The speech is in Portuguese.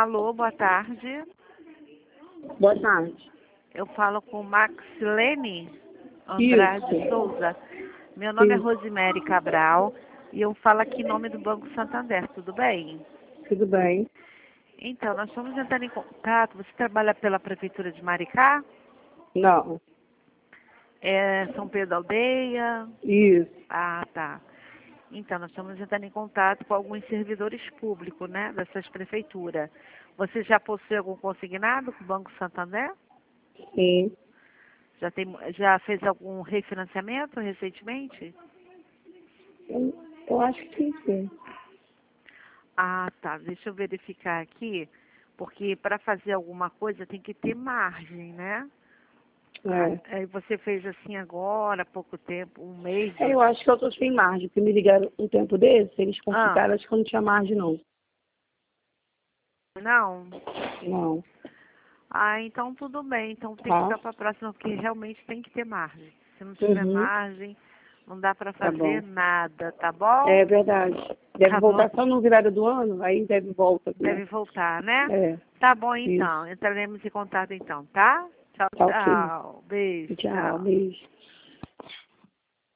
Alô, boa tarde. Boa tarde. Eu falo com Maxilene Andrade Isso. Souza. Meu nome é Isso. Rosemary Cabral e eu falo aqui em nome do Banco Santander, tudo bem? Tudo bem? Então, nós estamos entrando em contato. Você trabalha pela Prefeitura de Maricá? Não. É São Pedro da Aldeia? Isso. Ah, tá. Então, nós estamos entrando em contato com alguns servidores públicos, né, dessas prefeituras. Você já possui algum consignado com o Banco Santander? Sim. Já fez algum refinanciamento recentemente? Eu acho que sim. Ah, tá. Deixa eu verificar aqui, porque para fazer alguma coisa tem que ter margem, né? É. Aí você fez assim agora, há pouco tempo, um mês. Eu acho que eu tô sem margem, porque me ligaram um tempo desse, eles Ah, consultaram, acho que eu não tinha margem, não. não? Não. Ah, então tudo bem. Então tem que Tá? ficar para a próxima, porque realmente tem que ter margem. Se não tiver Uhum. margem, não dá para Tá bom. fazer nada, tá bom? É verdade. Deve Tá bom. voltar só no virada do ano, aí deve volta, né? Deve voltar, né? É. Tá bom Isso. então. Entraremos em contato então, tá? Tchau, Tá ok. tchau. Beijo, Tchau. tchau. Beijo.